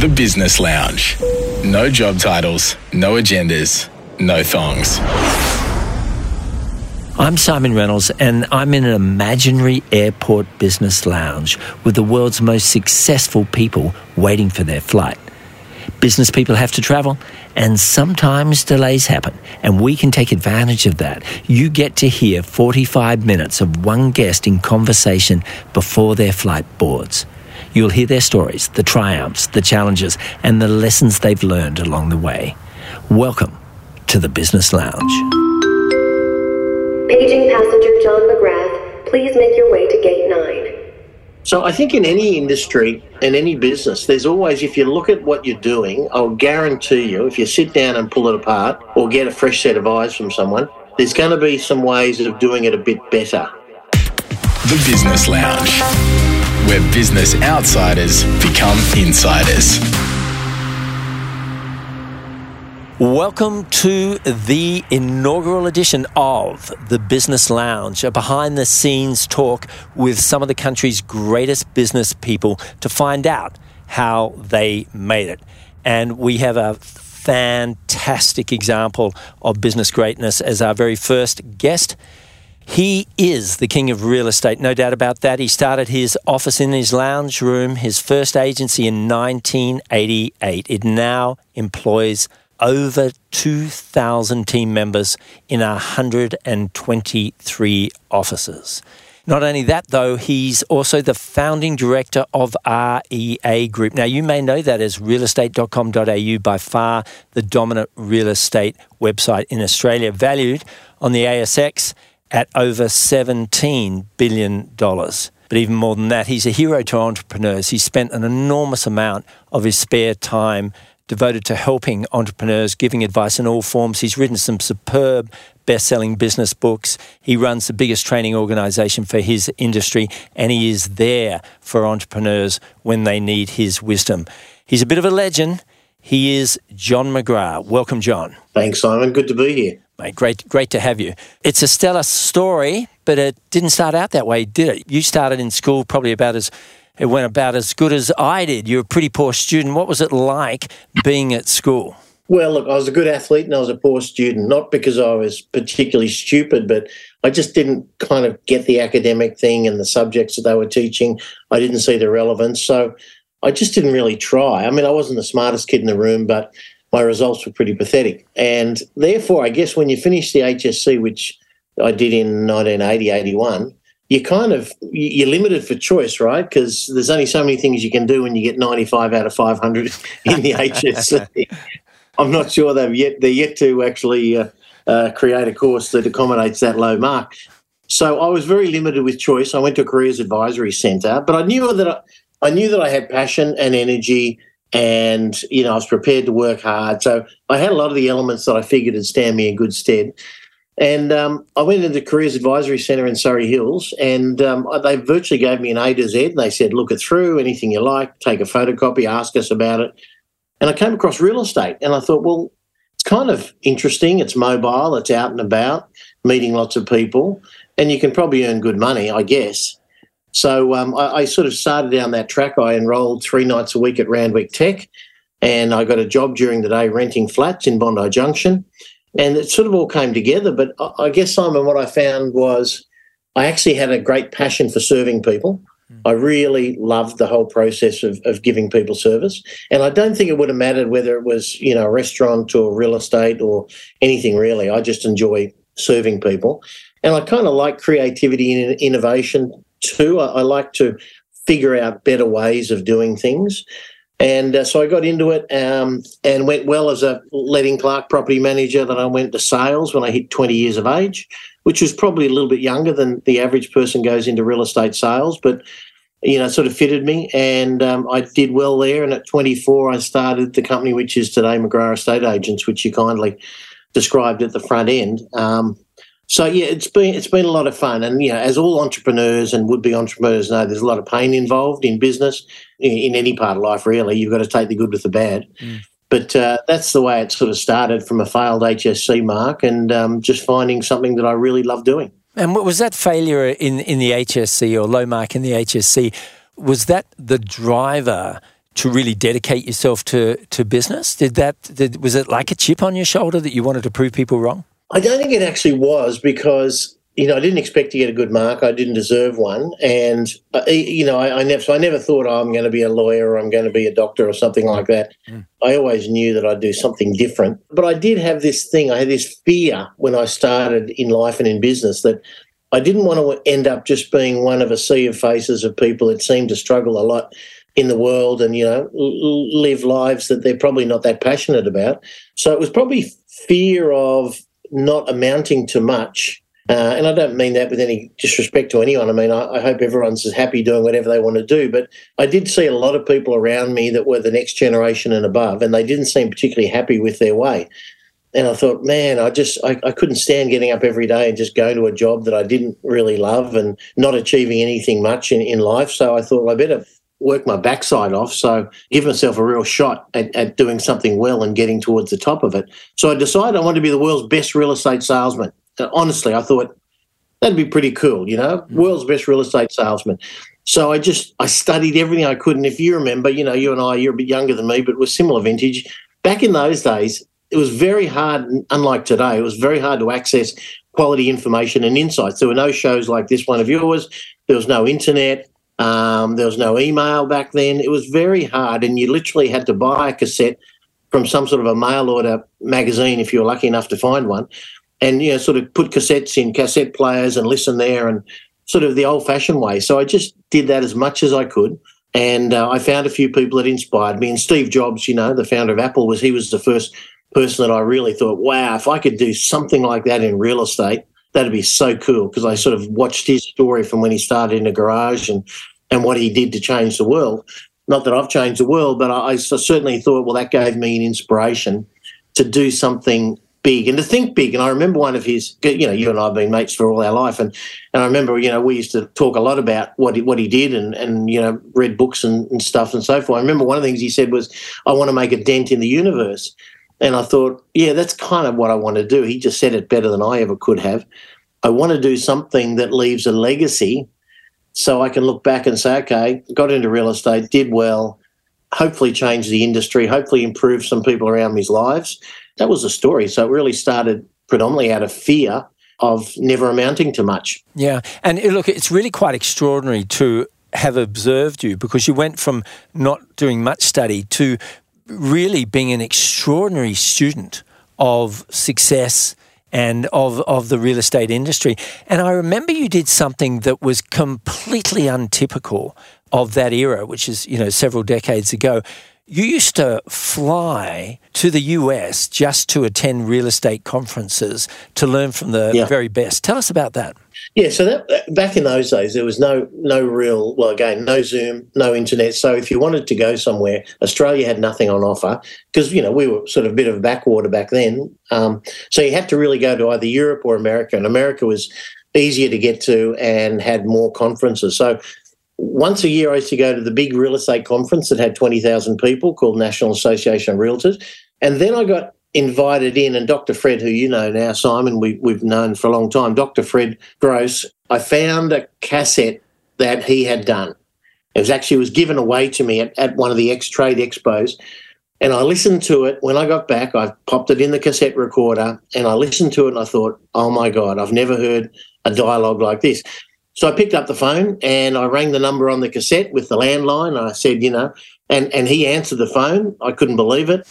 The Business Lounge. No job titles, no agendas, no thongs. I'm Simon Reynolds, and I'm in an imaginary airport business lounge with the world's most successful people waiting for their flight. Business people have to travel, and sometimes delays happen, and we can take advantage of that. You get to hear 45 minutes of one guest in conversation before their flight boards. You'll hear their stories, the triumphs, the challenges, and the lessons they've learned along the way. Welcome to the Business Lounge. Paging passenger John McGrath, please make your way to gate 9. So I think in any industry, in any business, there's always, if you look at what you're doing, I'll guarantee you, if you sit down and pull it apart or get a fresh set of eyes from someone, there's going to be some ways of doing it a bit better. The Business Lounge, where business outsiders become insiders. Welcome to the inaugural edition of the Business Lounge, a behind-the-scenes talk with some of the country's greatest business people to find out how they made it. And we have a fantastic example of business greatness as our very first guest. He is the king of real estate, no doubt about that. He started his office in his lounge room, his first agency in 1988. It now employs over 2,000 team members in 123 offices. Not only that, though, he's also the founding director of REA Group. Now, you may know that as realestate.com.au, by far the dominant real estate website in Australia, valued on the ASX at over $17 billion. But even more than that, he's a hero to entrepreneurs. He spent an enormous amount of his spare time devoted to helping entrepreneurs, giving advice in all forms. He's written some superb best-selling business books. He runs the biggest training organisation for his industry, and he is there for entrepreneurs when they need his wisdom. He's a bit of a legend. He is John McGrath. Welcome, John. Thanks, Simon. Good to be here. Mate, great to have you. It's a stellar story, but it didn't start out that way, did it? You started in school it went about as good as I did. You were a pretty poor student. What was it like being at school? Well, look, I was a good athlete and I was a poor student, not because I was particularly stupid, but I just didn't kind of get the academic thing and the subjects that they were teaching. I didn't see the relevance, so I just didn't really try. I mean, I wasn't the smartest kid in the room, but my results were pretty pathetic. And therefore, I guess when you finish the HSC, which I did in 1980, 81, you're limited for choice, right? Because there's only so many things you can do when you get 95 out of 500 in the HSC. I'm not sure they're yet to actually create a course that accommodates that low mark. So I was very limited with choice. I went to a careers advisory centre, but I knew that I had passion and energy, and I was prepared to work hard. So I had a lot of the elements that I figured would stand me in good stead. And I went into the Careers Advisory Centre in Surrey Hills, and they virtually gave me an A to Z. And they said, look it through, anything you like, take a photocopy, ask us about it. And I came across real estate, and I thought, well, it's kind of interesting. It's mobile, it's out and about, meeting lots of people, and you can probably earn good money, I guess. So I sort of started down that track. I enrolled 3 nights a week at Randwick Tech, and I got a job during the day renting flats in Bondi Junction. And it sort of all came together. But I guess, Simon, what I found was I actually had a great passion for serving people. I really loved the whole process of giving people service. And I don't think it would have mattered whether it was, a restaurant or real estate or anything really. I just enjoy serving people. And I kind of like creativity and innovation too. I like to figure out better ways of doing things. And so I got into it and went well as a letting clerk property manager. Then I went to sales when I hit 20 years of age, which was probably a little bit younger than the average person goes into real estate sales, but, sort of fitted me. And I did well there. And at 24, I started the company, which is today McGrath Estate Agents, which you kindly described at the front end. So, yeah, it's been a lot of fun. And, as all entrepreneurs and would-be entrepreneurs know, there's a lot of pain involved in business, in any part of life, really. You've got to take the good with the bad. But that's the way it sort of started, from a failed HSC mark and just finding something that I really love doing. And what was that failure in the HSC, or low mark in the HSC, was that the driver to really dedicate yourself to business? Was it like a chip on your shoulder that you wanted to prove people wrong? I don't think it actually was because, I didn't expect to get a good mark. I didn't deserve one. And, I never thought, I'm going to be a lawyer or I'm going to be a doctor or something like that. I always knew that I'd do something different. But I did have this thing. I had this fear when I started in life and in business that I didn't want to end up just being one of a sea of faces of people that seem to struggle a lot in the world and, live lives that they're probably not that passionate about. So it was probably fear of not amounting to much. And I don't mean that with any disrespect to anyone. I mean, I hope everyone's as happy doing whatever they want to do. But I did see a lot of people around me that were the next generation and above, and they didn't seem particularly happy with their way. And I thought, man, I couldn't stand getting up every day and just going to a job that I didn't really love and not achieving anything much in life. So I thought, I better work my backside off, so give myself a real shot at doing something well and getting towards the top of it. So I decided I wanted to be the world's best real estate salesman. Honestly, I thought that'd be pretty cool, world's best real estate salesman. So I studied everything I could. And if you remember, you and I, you're a bit younger than me, but we're similar vintage. Back in those days, it was very hard, unlike today, it was very hard to access quality information and insights. There were no shows like this one of yours. There was no internet. There was no email back then. It was very hard, and you literally had to buy a cassette from some sort of a mail order magazine if you were lucky enough to find one, and sort of put cassettes in cassette players and listen there, and sort of the old-fashioned way. So I just did that as much as I could, and I found a few people that inspired me. And Steve Jobs, the founder of Apple, he was the first person that I really thought, wow, if I could do something like that in real estate, that'd be so cool, because I sort of watched his story from when he started in a garage and what he did to change the world. Not that I've changed the world, but I certainly thought, well, that gave me an inspiration to do something big and to think big. And I remember one of his, you and I have been mates for all our life, and I remember, we used to talk a lot about what he did and read books and stuff and so forth. I remember one of the things he said was, I want to make a dent in the universe. And I thought, yeah, that's kind of what I want to do. He just said it better than I ever could have. I want to do something that leaves a legacy so I can look back and say, okay, got into real estate, did well, hopefully change the industry, hopefully improve some people around me's lives. That was the story. So it really started predominantly out of fear of never amounting to much. Yeah. And look, it's really quite extraordinary to have observed you, because you went from not doing much study to really being an extraordinary student of success and of the real estate industry. And I remember you did something that was completely untypical of that era, which is, several decades ago. You used to fly to the US just to attend real estate conferences to learn from the very best. Tell us about that. Yeah, so that back in those days, there was no real, no Zoom, no internet. So if you wanted to go somewhere, Australia had nothing on offer because, we were sort of a bit of a backwater back then. So you had to really go to either Europe or America, and America was easier to get to and had more conferences. So once a year, I used to go to the big real estate conference that had 20,000 people called National Association of Realtors. And then I got invited in, and Dr. Fred, who you know now, Simon, we've known for a long time, Dr. Fred Gross, I found a cassette that he had done. It was given away to me at one of the trade expos, and I listened to it. When I got back, I popped it in the cassette recorder, and I listened to it, and I thought, oh, my God, I've never heard a dialogue like this. So I picked up the phone and I rang the number on the cassette with the landline. I said, and he answered the phone. I couldn't believe it.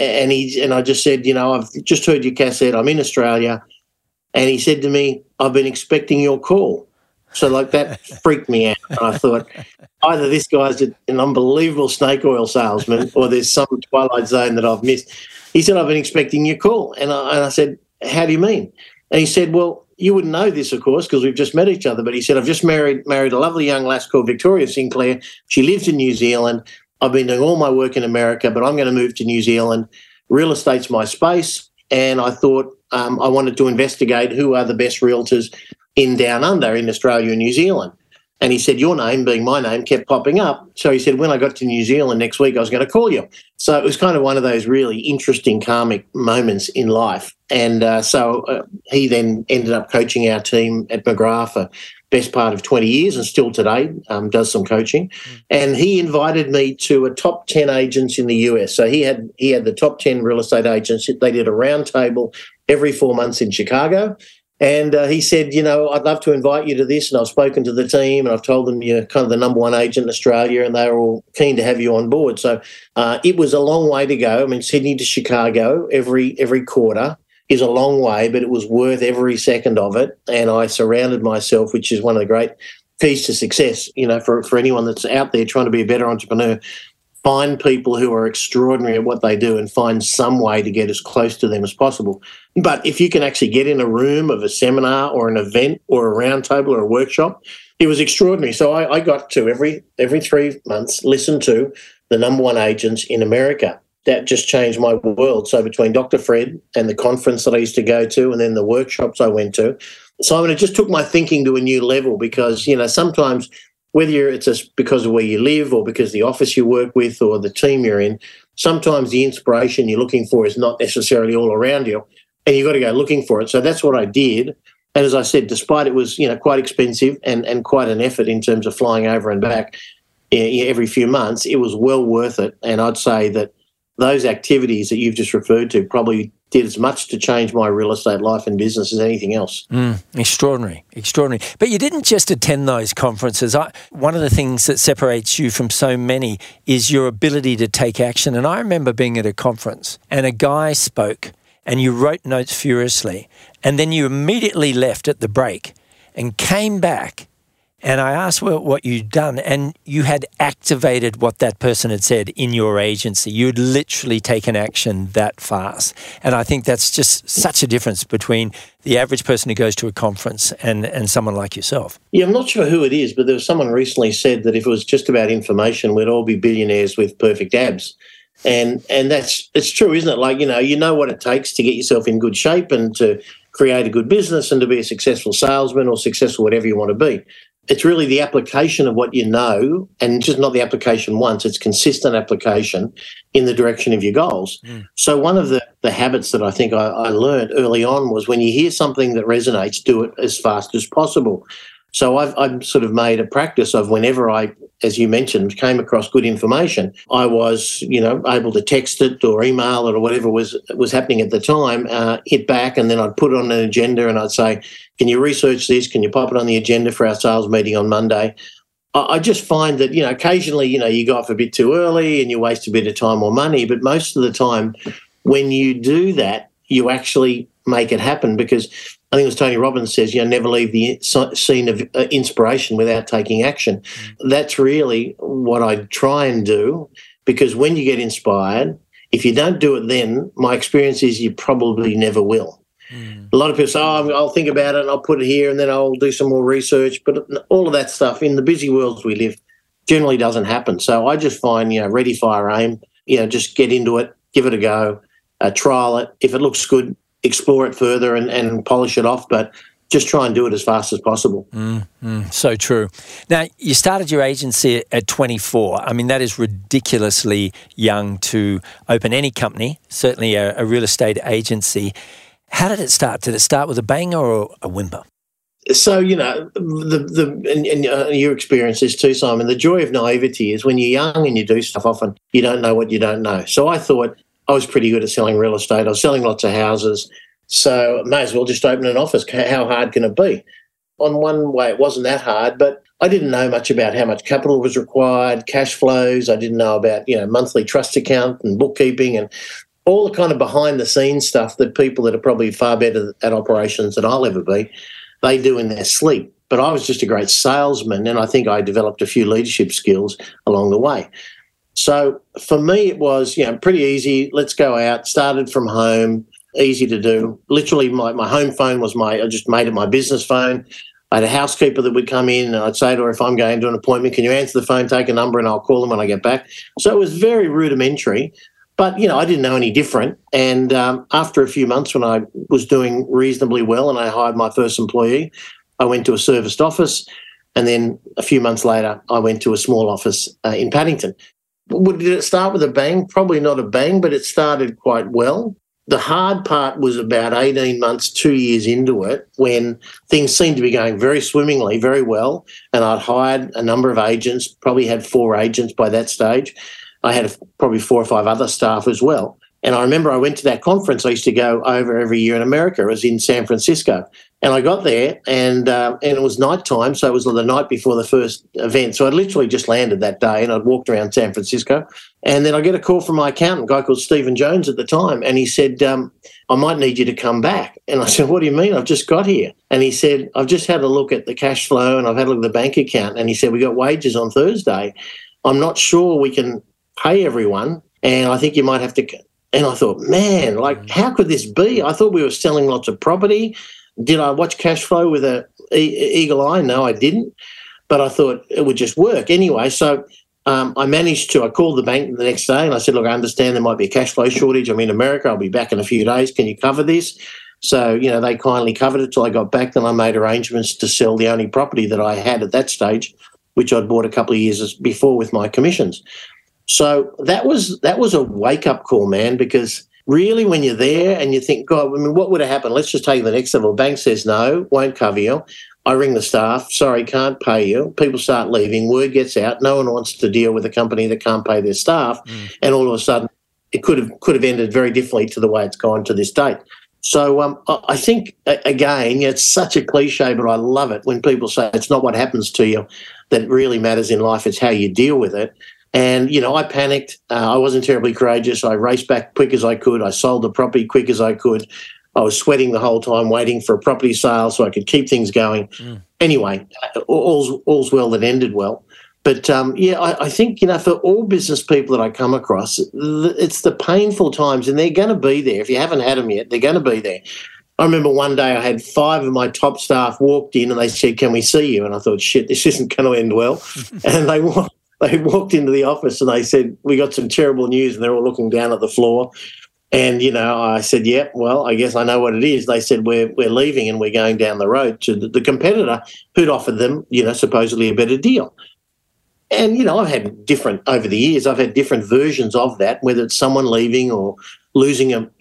And I just said, I've just heard your cassette. I'm in Australia. And he said to me, I've been expecting your call. So that freaked me out. And I thought, either this guy's an unbelievable snake oil salesman or there's some Twilight Zone that I've missed. He said, I've been expecting your call. And I said, how do you mean? And he said, well, you wouldn't know this, of course, because we've just met each other, but he said, I've just married a lovely young lass called Victoria Sinclair. She lives in New Zealand. I've been doing all my work in America, but I'm going to move to New Zealand. Real estate's my space. And I thought I wanted to investigate who are the best realtors in Down Under, in Australia and New Zealand. And he said, your name, being my name, kept popping up. So he said, when I got to New Zealand next week, I was going to call you. So it was kind of one of those really interesting karmic moments in life. And so he then ended up coaching our team at McGrath for best part of 20 years and still today does some coaching. And he invited me to a top 10 agents in the US. So he had the top 10 real estate agents. They did a round table every 4 months in Chicago. And he said, I'd love to invite you to this. And I've spoken to the team and I've told them you're kind of the number one agent in Australia and they were all keen to have you on board. So it was a long way to go. I mean, Sydney to Chicago every quarter is a long way, but it was worth every second of it. And I surrounded myself, which is one of the great keys to success, for anyone that's out there trying to be a better entrepreneur. Find people who are extraordinary at what they do and find some way to get as close to them as possible. But if you can actually get in a room of a seminar or an event or a round table or a workshop, it was extraordinary. So I got to every 3 months listen to the number one agents in America. That just changed my world. So between Dr. Fred and the conference that I used to go to and then the workshops I went to, Simon, it just took my thinking to a new level because, sometimes whether it's just because of where you live or because the office you work with or the team you're in, sometimes the inspiration you're looking for is not necessarily all around you and you've got to go looking for it. So that's what I did. And as I said, despite it was, quite expensive and quite an effort in terms of flying over and back every few months, it was well worth it. And I'd say that those activities that you've just referred to probably did as much to change my real estate life and business as anything else. Extraordinary. But you didn't just attend those conferences. One of the things that separates you from so many is your ability to take action. And I remember being at a conference and a guy spoke and you wrote notes furiously and then you immediately left at the break and came back. And I asked what you'd done, and you had activated what that person had said in your agency. You'd literally taken action that fast. And I think that's just such a difference between the average person who goes to a conference and someone like yourself. Yeah, I'm not sure who it is, but there was someone recently said that if it was just about information, we'd all be billionaires with perfect abs. And it's true, isn't it? Like, you know what it takes to get yourself in good shape and to create a good business and to be a successful salesman or successful whatever you want to be. It's really the application of what you know, and just not the application once, it's consistent application in the direction of your goals. So one of the habits that I think I learned early on was when you hear something that resonates, do it as fast as possible. So I've sort of made a practice of whenever I, as you mentioned, came across good information, I was, able to text it or email it or whatever was happening at the time, hit back, and then I'd put it on an agenda and I'd say, can you research this? Can you pop it on the agenda for our sales meeting on Monday? I just find that, occasionally, you go off a bit too early and you waste a bit of time or money, but most of the time when you do that, you actually make it happen because I think it was Tony Robbins says, never leave the scene of inspiration without taking action. That's really what I try and do because when you get inspired, if you don't do it then, my experience is you probably never will. A lot of people say, I'll think about it and I'll put it here and then I'll do some more research. But all of that stuff in the busy worlds we live generally doesn't happen. So I just find, ready, fire, aim, just get into it, give it a go, trial it. If it looks good, explore it further and polish it off, but just try and do it as fast as possible. So true. Now, you started your agency at 24. I mean, that is ridiculously young to open any company, certainly a real estate agency. How did it start? Did it start with a bang or a whimper? So, and your experience is too, Simon, the joy of naivety is when you're young and you do stuff, often you don't know what you don't know. So I thought I was pretty good at selling real estate. I was selling lots of houses. So may as well just open an office. How hard can it be? On one way, it wasn't that hard, but I didn't know much about how much capital was required, cash flows. I didn't know about, monthly trust account and bookkeeping and all the kind of behind-the-scenes stuff that people that are probably far better at operations than I'll ever be, they do in their sleep. But I was just a great salesman, and I think I developed a few leadership skills along the way. So for me, it was, pretty easy. Let's go out. Started from home, easy to do. Literally, my home phone was I just made it my business phone. I had a housekeeper that would come in, and I'd say to her, if I'm going to an appointment, can you answer the phone, take a number, and I'll call them when I get back. So it was very rudimentary. But, I didn't know any different. And after a few months when I was doing reasonably well and I hired my first employee, I went to a serviced office. And then a few months later, I went to a small office in Paddington. Did it start with a bang? Probably not a bang, but it started quite well. the hard part was about 18 months, 2 years into it, when things seemed to be going very swimmingly, very well, and I'd hired a number of agents, probably had 4 agents by that stage. I had probably 4 or 5 other staff as well. And I remember I went to that conference I used to go over every year in America. It was in San Francisco. And I got there and it was nighttime, so it was the night before the first event. So I'd literally just landed that day and I'd walked around San Francisco. And then I get a call from my accountant, a guy called Stephen Jones at the time, and he said, I might need you to come back. And I said, what do you mean? I've just got here. And he said, I've just had a look at the cash flow and I've had a look at the bank account. And he said, we got wages on Thursday. I'm not sure we can pay everyone, and I think you might have to... And I thought, man, like, how could this be? I thought we were selling lots of property. Did I watch cash flow with an eagle eye? No, I didn't. But I thought it would just work. Anyway, so I called the bank the next day and I said, look, I understand there might be a cash flow shortage. I'm in America. I'll be back in a few days. Can you cover this? So, they kindly covered it till I got back. Then I made arrangements to sell the only property that I had at that stage, which I'd bought a couple of years before with my commissions. So that was a wake-up call, man, because really when you're there and you think, God, I mean, what would have happened? Let's just take the next level. Bank says no, won't cover you. I ring the staff, sorry, can't pay you. People start leaving, word gets out, no one wants to deal with a company that can't pay their staff, and all of a sudden it could have ended very differently to the way it's gone to this date. So I think, again, it's such a cliche, but I love it when people say it's not what happens to you that really matters in life, it's how you deal with it. And, I panicked. I wasn't terribly courageous. I raced back quick as I could. I sold the property quick as I could. I was sweating the whole time waiting for a property sale so I could keep things going. Anyway, all's well that ended well. But, I think, for all business people that I come across, it's the painful times, and they're going to be there. If you haven't had them yet, they're going to be there. I remember one day I had 5 of my top staff walked in and they said, can we see you? And I thought, shit, this isn't going to end well. And they walked into the office and they said, we got some terrible news, and they're all looking down at the floor. And, I said, yeah, well, I guess I know what it is. They said, we're leaving and we're going down the road to the competitor who'd offered them, supposedly a better deal. And, I've had over the years, I've had different versions of that, whether it's someone leaving or losing a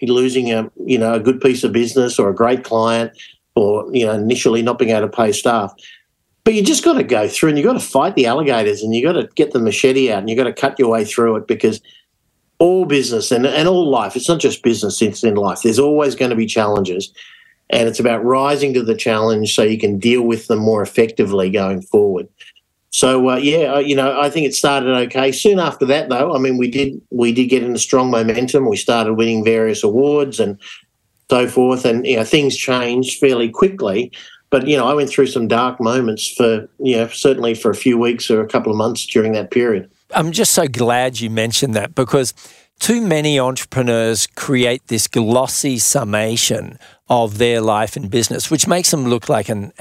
good piece of business or a great client or, initially not being able to pay staff. But you just got to go through and you got to fight the alligators and you got to get the machete out and you got to cut your way through it, because all business and all life, it's not just business, it's in life. There's always going to be challenges, and it's about rising to the challenge so you can deal with them more effectively going forward. So, I think it started okay. Soon after that, though, I mean, we did get into strong momentum. We started winning various awards and so forth, and, things changed fairly quickly. But, I went through some dark moments for, certainly for a few weeks or a couple of months during that period. I'm just so glad you mentioned that, because too many entrepreneurs create this glossy summation of their life and business, which makes them look like an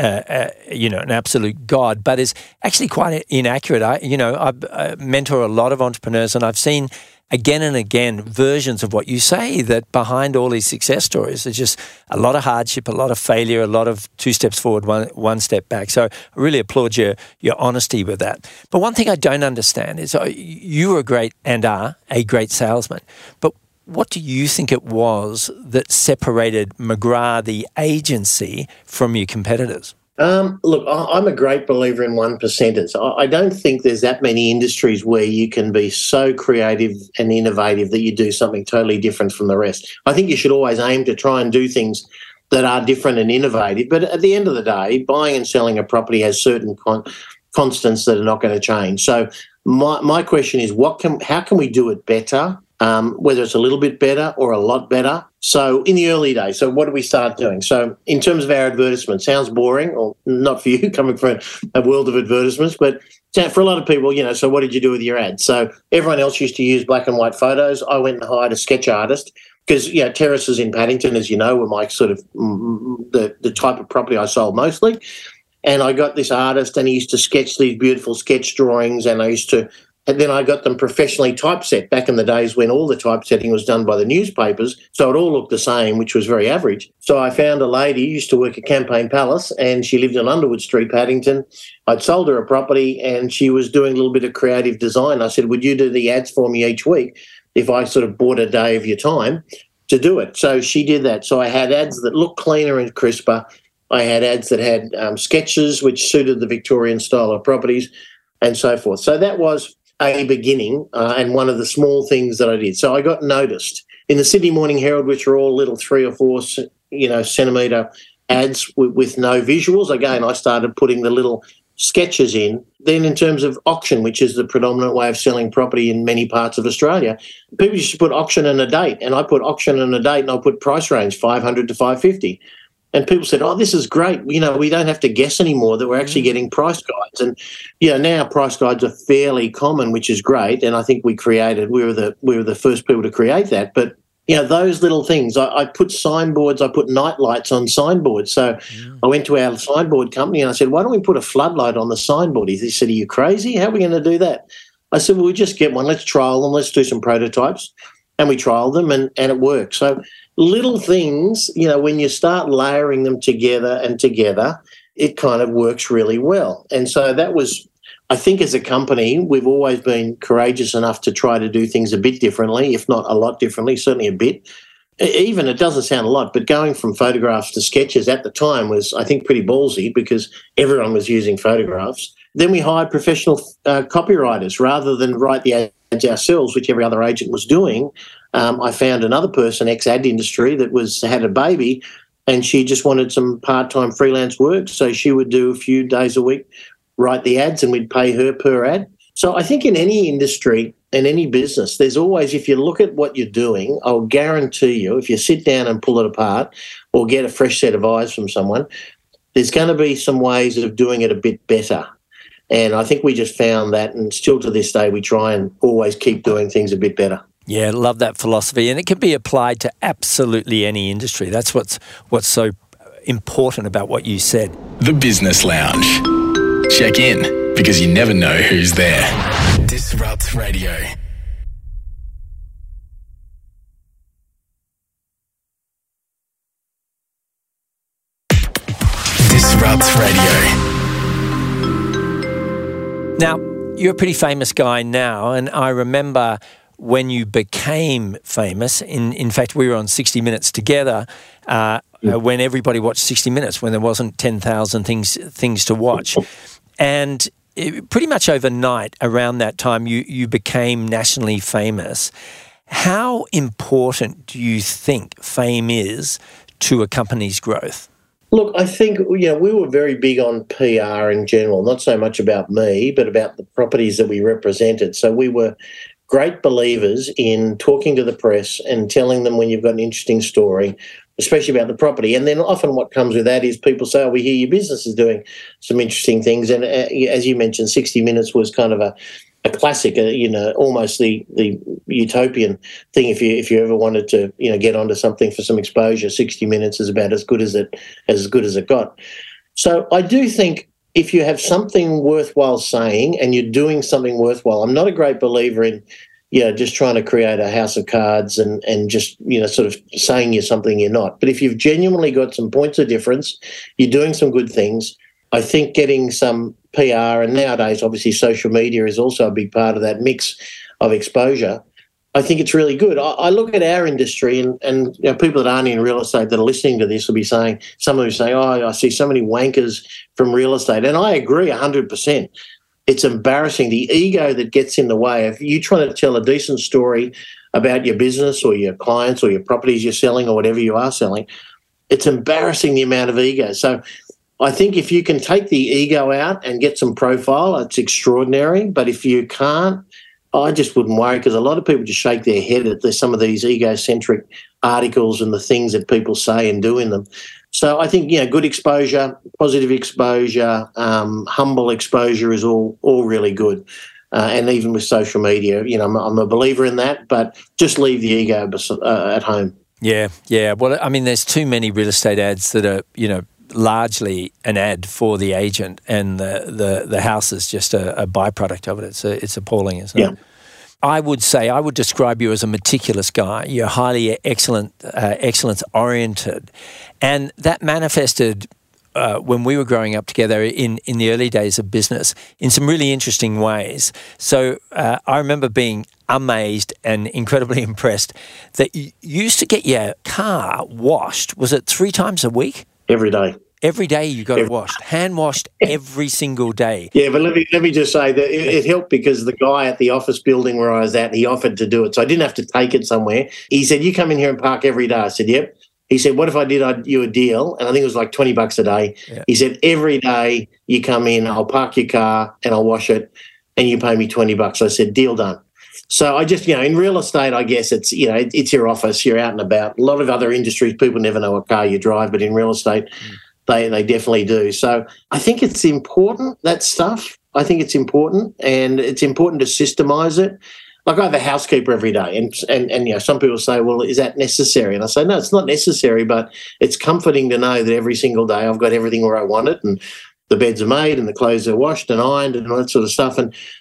absolute god, but is actually quite inaccurate. I mentor a lot of entrepreneurs, and I've seen again and again versions of what you say, that behind all these success stories, there's just a lot of hardship, a lot of failure, a lot of 2 steps forward, one step back. So I really applaud your honesty with that. But one thing I don't understand is you are a great salesman, but what do you think it was that separated McGrath, the agency, from your competitors? Look, I'm a great believer in 1%ers. I don't think there's that many industries where you can be so creative and innovative that you do something totally different from the rest. I think you should always aim to try and do things that are different and innovative. But at the end of the day, buying and selling a property has certain constants that are not going to change. So my question is, how can we do it better? Whether it's a little bit better or a lot better. So in the early days, so what do we start doing? So in terms of our advertisement, sounds boring, or not for you coming from a world of advertisements, but for a lot of people, so what did you do with your ad? So everyone else used to use black and white photos. I went and hired a sketch artist because, terraces in Paddington, as you know, were my sort of the type of property I sold mostly. And I got this artist and he used to sketch these beautiful sketch drawings, and then I got them professionally typeset back in the days when all the typesetting was done by the newspapers, so it all looked the same, which was very average. So I found a lady who used to work at Campaign Palace, and she lived on Underwood Street, Paddington. I'd sold her a property, and she was doing a little bit of creative design. I said, would you do the ads for me each week if I sort of bought a day of your time? to do it. So she did that. So I had ads that looked cleaner and crisper. I had ads that had sketches which suited the Victorian style of properties and so forth. So that was a beginning and one of the small things that I did. So I got noticed. In the Sydney Morning Herald, which are all little 3 or 4 centimetre ads with no visuals, again, I started putting the little sketches in. Then in terms of auction, which is the predominant way of selling property in many parts of Australia, people used to put auction and a date, and I put auction and a date and I put price range 500 to 550. And people said, oh, this is great. We don't have to guess anymore, that we're actually getting price guides. And, now price guides are fairly common, which is great. And I think we were the first people to create that. But, those little things, I put signboards, I put night lights on signboards. So I went to our signboard company and I said, why don't we put a floodlight on the signboard? He said, are you crazy? How are we going to do that? I said, well, we just get one. Let's trial them. Let's do some prototypes. And we trialed them and it worked. So little things, when you start layering them together, it kind of works really well. And so that was, I think as a company, we've always been courageous enough to try to do things a bit differently, if not a lot differently, certainly a bit. Even, it doesn't sound a lot, but going from photographs to sketches at the time was, I think, pretty ballsy because everyone was using photographs. Then we hired professional copywriters rather than write the ads ourselves, which every other agent was doing. I found another person, ex-ad industry, that had a baby and she just wanted some part-time freelance work. So she would do a few days a week, write the ads, and we'd pay her per ad. So I think in any industry and any business, there's always, if you look at what you're doing, I'll guarantee you, if you sit down and pull it apart or get a fresh set of eyes from someone, there's going to be some ways of doing it a bit better. And I think we just found that, and still to this day, we try and always keep doing things a bit better. Yeah, love that philosophy. And it can be applied to absolutely any industry. That's what's so important about what you said. The Business Lounge. Check in, because you never know who's there. Disrupt Radio. Disrupt Radio. Now, you're a pretty famous guy now, and I remember when you became famous, in fact, we were on 60 Minutes together, when everybody watched 60 Minutes, when there wasn't 10,000 things to watch. And pretty much overnight, around that time, you became nationally famous. How important do you think fame is to a company's growth? Look, I think, we were very big on PR in general, not so much about me, but about the properties that we represented. So we were great believers in talking to the press and telling them when you've got an interesting story, especially about the property. And then often what comes with that is people say, oh, we hear your business is doing some interesting things. And as you mentioned, 60 Minutes was kind of a classic, almost the utopian thing. If you ever wanted to, get onto something for some exposure, 60 Minutes is about as good as it got. So I do think if you have something worthwhile saying and you're doing something worthwhile, I'm not a great believer in, just trying to create a house of cards and just, sort of saying you're something you're not. But if you've genuinely got some points of difference, you're doing some good things, I think getting some PR, and nowadays obviously social media is also a big part of that mix of exposure, I think it's really good. I look at our industry and people that aren't in real estate that are listening to this will be saying, some will say, oh, I see so many wankers from real estate. And I agree 100%. It's embarrassing, the ego that gets in the way. If you're trying to tell a decent story about your business or your clients or your properties you're selling or whatever you are selling, it's embarrassing the amount of ego. So I think if you can take the ego out and get some profile, it's extraordinary. But if you can't, I just wouldn't worry, because a lot of people just shake their head at some of these egocentric articles and the things that people say and do in them. So I think, good exposure, positive exposure, humble exposure is all really good. And even with social media, I'm a believer in that, but just leave the ego at home. Yeah. Well, I mean, there's too many real estate ads that are, largely an ad for the agent, and the house is just a byproduct of it. It's appalling, isn't it? I would describe you as a meticulous guy. You're highly excellence-oriented. And that manifested when we were growing up together in the early days of business in some really interesting ways. So I remember being amazed and incredibly impressed that you used to get your car washed. Was it 3 times a week? Every day. Every day you got it washed, hand washed every single day. Yeah, but let me just say that it helped because the guy at the office building where I was at, he offered to do it. So I didn't have to take it somewhere. He said, you come in here and park every day. I said, yep. He said, what if I did you a deal? And I think it was like $20 a day. Yeah. He said, every day you come in, I'll park your car and I'll wash it and you pay me $20. I said, deal done. So I just, in real estate, I guess it's, it's your office, you're out and about. A lot of other industries, people never know what car you drive, but in real estate, They definitely do. So I think it's important, that stuff. I think it's important, and it's important to systemize it. Like I have a housekeeper every day, and some people say, well, is that necessary? And I say, no, it's not necessary, but it's comforting to know that every single day I've got everything where I want it, and the beds are made and the clothes are washed and ironed and all that sort of stuff.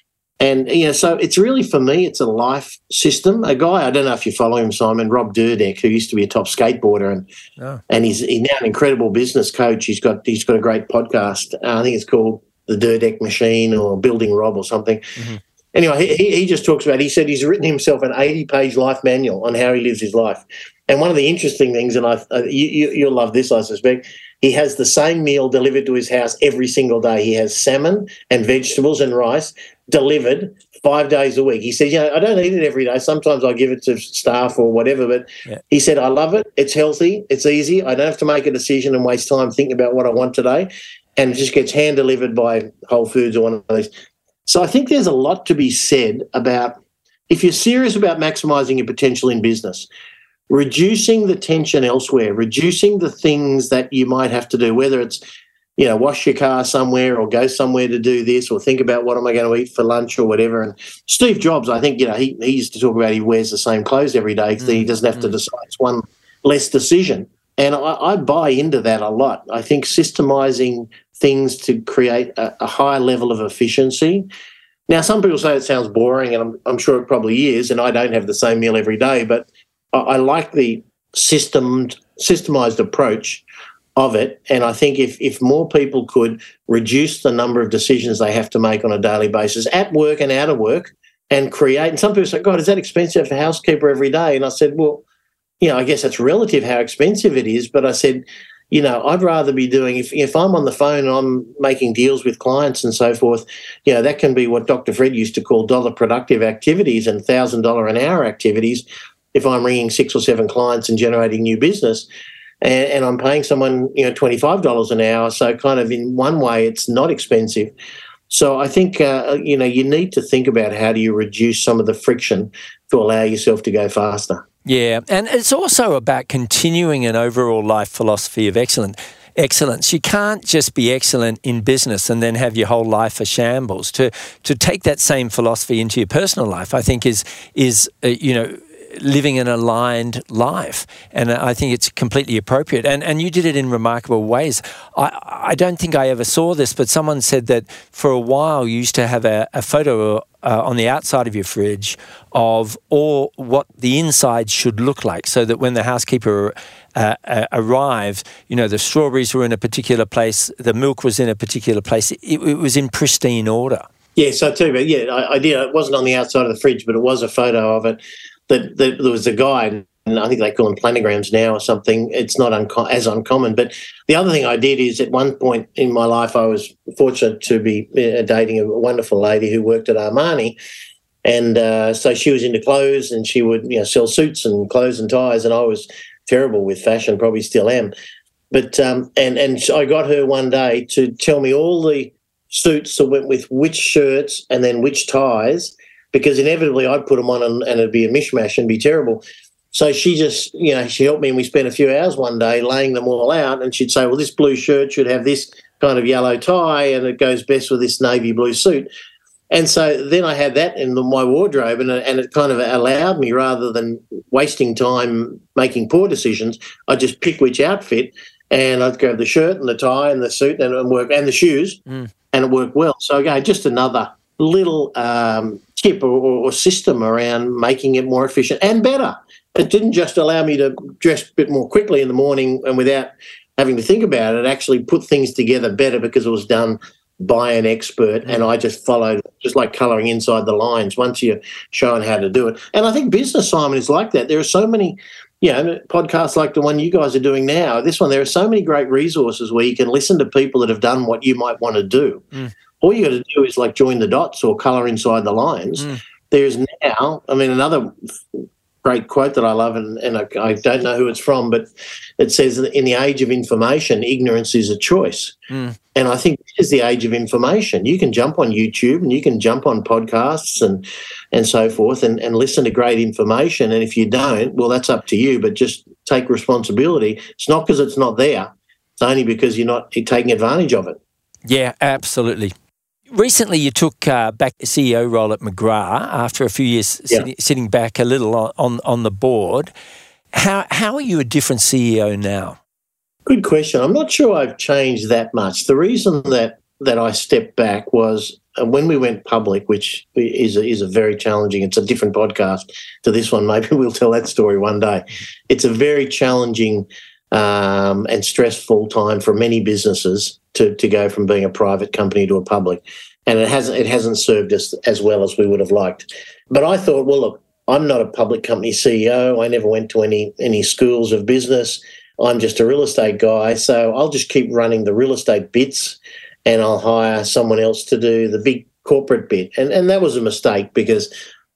And so it's really, for me, it's a life system. A guy, I don't know if you follow him, Simon, Rob Dyrdek, who used to be a top skateboarder, and he's now an incredible business coach. He's got a great podcast. I think it's called The Dyrdek Machine or Building Rob or something. Mm-hmm. Anyway, he just talks about, he said he's written himself an 80-page life manual on how he lives his life. And one of the interesting things, and you'll love this, I suspect, he has the same meal delivered to his house every single day. He has salmon and vegetables and rice delivered 5 days a week. He said, I don't eat it every day. Sometimes I give it to staff or whatever, but he said, I love it. It's healthy. It's easy. I don't have to make a decision and waste time thinking about what I want today. And it just gets hand-delivered by Whole Foods or one of these. So I think there's a lot to be said about, if you're serious about maximising your potential in business, reducing the tension elsewhere, reducing the things that you might have to do, whether it's, wash your car somewhere or go somewhere to do this or think about what am I going to eat for lunch or whatever. And Steve Jobs, I think, he used to talk about he wears the same clothes every day because he doesn't have to decide. It's one less decision. And I buy into that a lot. I think systemising things to create a high level of efficiency. Now, some people say it sounds boring, and I'm sure it probably is, and I don't have the same meal every day, but I like the systemised approach of it, and I think if more people could reduce the number of decisions they have to make on a daily basis at work and out of work and create, and some people say, God, is that expensive for a housekeeper every day? And I said, well, I guess it's relative how expensive it is, but I said, I'd rather be doing, if I'm on the phone and I'm making deals with clients and so forth, that can be what Dr. Fred used to call dollar productive activities and $1,000 an hour activities. If I'm ringing 6 or 7 clients and generating new business, and I'm paying someone, $25 an hour, so kind of in one way it's not expensive. So I think, you need to think about how do you reduce some of the friction to allow yourself to go faster. Yeah, and it's also about continuing an overall life philosophy of excellence. You can't just be excellent in business and then have your whole life a shambles. To take that same philosophy into your personal life, I think is living an aligned life. And I think it's completely appropriate. And you did it in remarkable ways. I don't think I ever saw this, but someone said that for a while you used to have a photo on the outside of your fridge of what the inside should look like, so that when the housekeeper arrived, the strawberries were in a particular place, the milk was in a particular place. It was in pristine order. Yes, I tell you, I did. It wasn't on the outside of the fridge, but it was a photo of it. That there was a guide, and I think they call them planograms now or something. It's not as uncommon. But the other thing I did is at one point in my life I was fortunate to be dating a wonderful lady who worked at Armani. And so she was into clothes and she would sell suits and clothes and ties, and I was terrible with fashion, probably still am. But and I got her one day to tell me all the suits that went with which shirts and then which ties, because inevitably I'd put them on and it'd be a mishmash and be terrible. So she just, she helped me, and we spent a few hours one day laying them all out, and she'd say, well, this blue shirt should have this kind of yellow tie and it goes best with this navy blue suit. And so then I had that in my wardrobe, and it kind of allowed me, rather than wasting time making poor decisions, I'd just pick which outfit, and I'd grab the shirt and the tie and the suit and work, and the shoes, and it worked well. So again, just another little tip or system around making it more efficient and better. It didn't just allow me to dress a bit more quickly in the morning and without having to think about it, actually put things together better because it was done by an expert, and I just followed, just like colouring inside the lines once you're shown how to do it. And I think business, Simon, is like that. There are so many, podcasts like the one you guys are doing now, this one, there are so many great resources where you can listen to people that have done what you might want to do. All you got to do is like join the dots or colour inside the lines. There's now, another great quote that I love, and I don't know who it's from, but it says that in the age of information, ignorance is a choice. And I think this is the age of information. You can jump on YouTube and you can jump on podcasts and so forth and listen to great information. And if you don't, well, that's up to you, but just take responsibility. It's not because it's not there. It's only because you're taking advantage of it. Yeah, absolutely. Recently, you took back the CEO role at McGrath after a few years sitting back a little on the board. How are you a different CEO now? Good question. I'm not sure I've changed that much. The reason that I stepped back was when we went public, which is a very challenging, it's a different podcast to this one. Maybe we'll tell that story one day. It's a very challenging and stressful time for many businesses to go from being a private company to a public, and it hasn't served us as well as we would have liked. But I thought, well, look, I'm not a public company CEO. I never went to any schools of business. I'm just a real estate guy, so I'll just keep running the real estate bits, and I'll hire someone else to do the big corporate bit. And that was a mistake because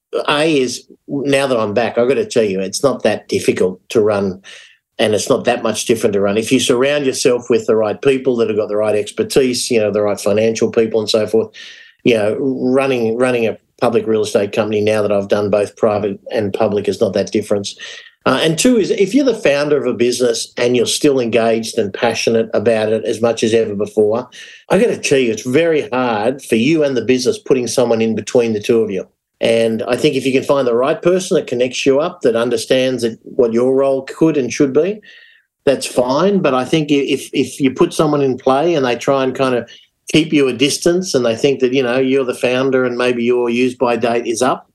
now that I'm back, I've got to tell you, it's not that difficult to run. And it's not that much different to run. If you surround yourself with the right people that have got the right expertise, the right financial people and so forth, running a public real estate company now that I've done both private and public is not that difference. And two is if you're the founder of a business and you're still engaged and passionate about it as much as ever before, I got to tell you, it's very hard for you and the business putting someone in between the two of you. And I think if you can find the right person that connects you up, that understands what your role could and should be, that's fine. But I think if you put someone in play and they try and kind of keep you a distance and they think that, you're the founder and maybe your use-by date is up,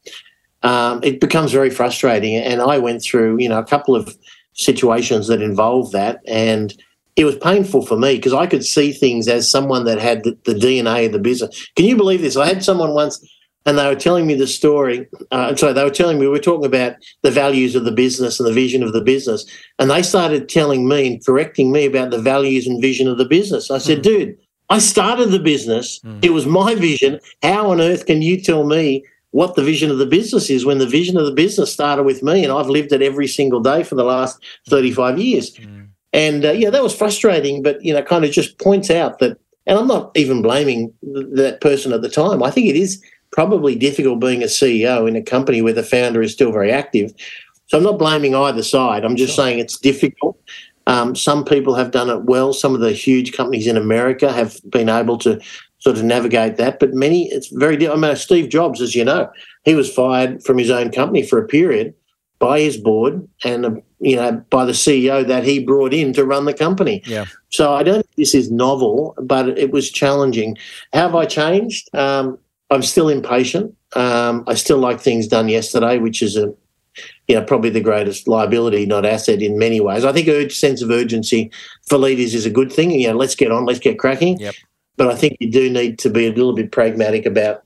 it becomes very frustrating. And I went through, a couple of situations that involved that, and it was painful for me because I could see things as someone that had the DNA of the business. Can you believe this? I had someone once, and they were telling me the story. They were telling me, we were talking about the values of the business and the vision of the business, and they started telling me and correcting me about the values and vision of the business. I said, dude, I started the business. It was my vision. How on earth can you tell me what the vision of the business is when the vision of the business started with me and I've lived it every single day for the last 35 years? And, that was frustrating, but, kind of just points out that, and I'm not even blaming that person at the time. I think it is probably difficult being a CEO in a company where the founder is still very active. So I'm not blaming either side. I'm just saying it's difficult. Some people have done it well. Some of the huge companies in America have been able to sort of navigate that, but many, it's very difficult. Steve Jobs, as you know, he was fired from his own company for a period by his board and, by the CEO that he brought in to run the company. Yeah. So I don't think this is novel, but it was challenging. How have I changed? I'm still impatient. I still like things done yesterday, which is probably the greatest liability, not asset in many ways. I think sense of urgency for leaders is a good thing. Let's get on, let's get cracking. Yep. But I think you do need to be a little bit pragmatic about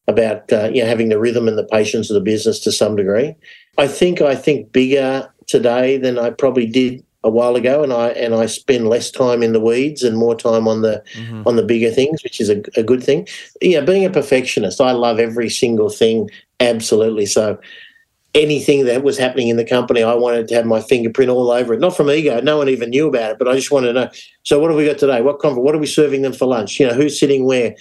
having the rhythm and the patience of the business to some degree. I think bigger today than I probably did a while ago, and I spend less time in the weeds and more time on the bigger things, which is a good thing. Being a perfectionist, I love every single thing, absolutely. So anything that was happening in the company, I wanted to have my fingerprint all over it. Not from ego, no one even knew about it, but I just wanted to know. So what have we got today? What are we serving them for lunch? Who's sitting where?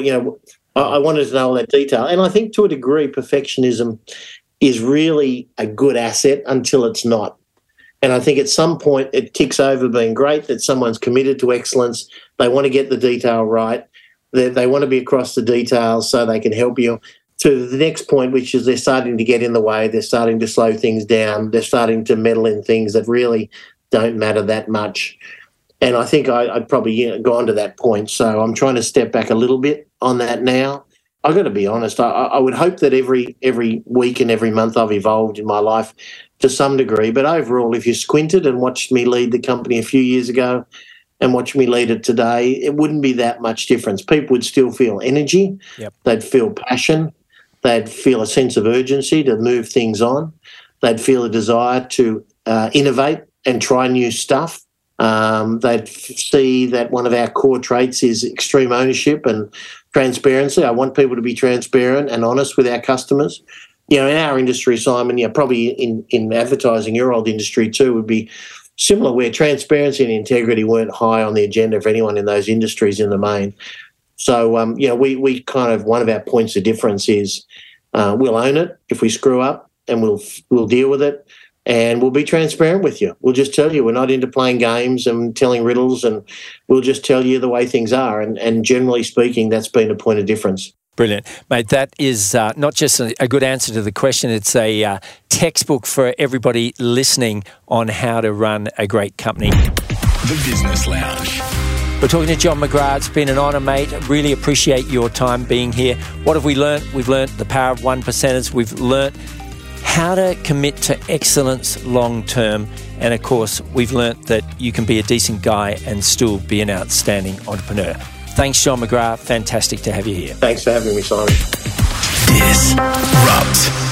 I wanted to know all that detail, and I think to a degree, perfectionism is really a good asset until it's not. And I think at some point it kicks over being great, that someone's committed to excellence. They want to get the detail right. They want to be across the details so they can help you. To the next point, which is they're starting to get in the way. They're starting to slow things down. They're starting to meddle in things that really don't matter that much. And I think I'd probably gone to that point. So I'm trying to step back a little bit on that now. I've got to be honest. I would hope that every week and every month I've evolved in my life to some degree. But overall, if you squinted and watched me lead the company a few years ago, and watch me lead it today, it wouldn't be that much difference. People would still feel energy. Yep. They'd feel passion. They'd feel a sense of urgency to move things on. They'd feel a desire to innovate and try new stuff. They'd see that one of our core traits is extreme ownership and transparency. I want people to be transparent and honest with our customers. In our industry, Simon, probably in advertising, your old industry too, would be similar, where transparency and integrity weren't high on the agenda for anyone in those industries in the main. So, we kind of, one of our points of difference is we'll own it if we screw up, and we'll deal with it, and we'll be transparent with you. We'll just tell you we're not into playing games and telling riddles, and we'll just tell you the way things are. And generally speaking, that's been a point of difference. Brilliant. Mate, that is not just a good answer to the question, it's a textbook for everybody listening on how to run a great company. The Business Lounge. We're talking to John McGrath. It's been an honour, mate. Really appreciate your time being here. What have we learnt? We've learnt the power of 1%ers. We've learnt how to commit to excellence long term. And of course, we've learnt that you can be a decent guy and still be an outstanding entrepreneur. Thanks, John McGrath. Fantastic to have you here. Thanks for having me, Simon. Disrupt.